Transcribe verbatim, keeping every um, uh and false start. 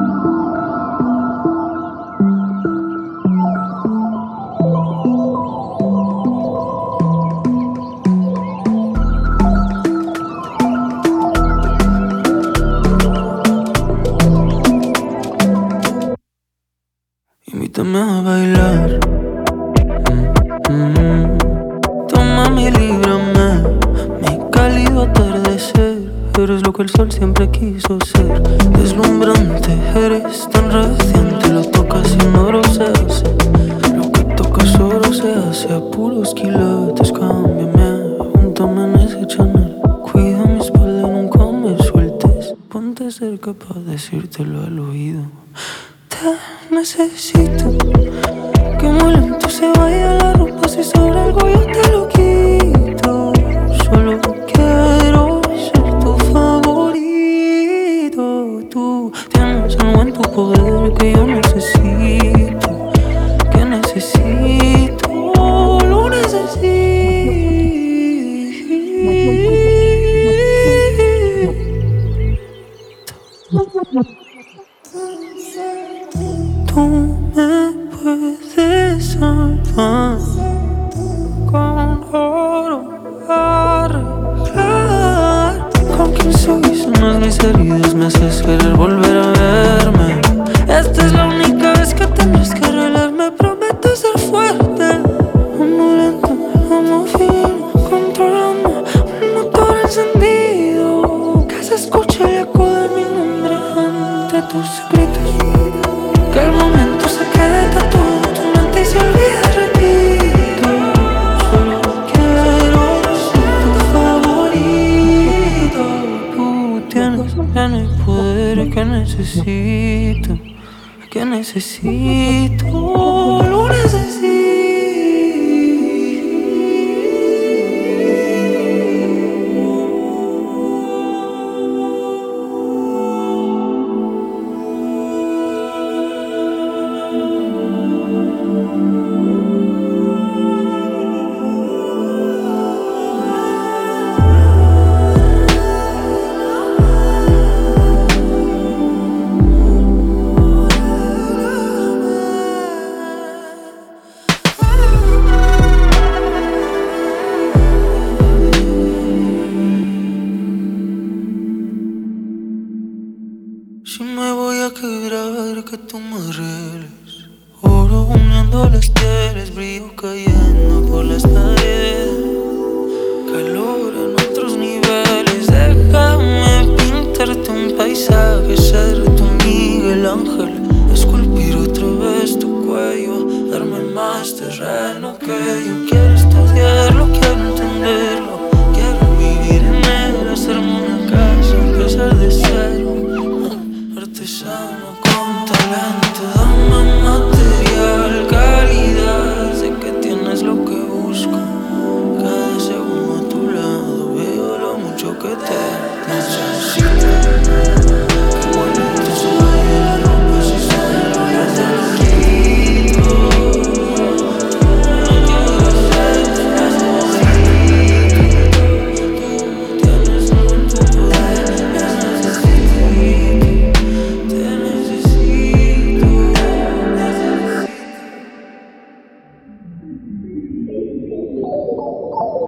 Invítame a bailar. Mm-hmm. Tómame y líbrame. Mi cálido atardecer. Eres lo que el sol siempre quiso ser. Deslumbrante, eres tan radiante. Lo tocas y en oro se hace. Lo que tocas oro se hace. A puros quilates, cámbiame. Júntame en ese Chanel. Cuida mi espalda, nunca me sueltes. Ponte cerca para decírtelo al oído. Te necesito. Que muy lento se vaya la ropa. Si sobra algo yo te lo quito. Solo quiero ser tu favorito. Tú tienes algo en tu poder que yo necesito. Que necesito, lo necesito. Tú me puedes salvar con oro arreglar. Con quien soy sanas mis heridas, me haces querer volver a verme. Esta es la única vez que tendrás que arreglarme. Prometo ser fuerte. Amo lento, amo fino, controlando un motor encendido. Que se escuche el eco de mi nombre entre tus gritos. Que el momento se quede tatuado en tu mente y se olvide, repito. Solo quiero ser tu favorito. Tú tienes en el poder que necesito. Que necesito, lo necesito.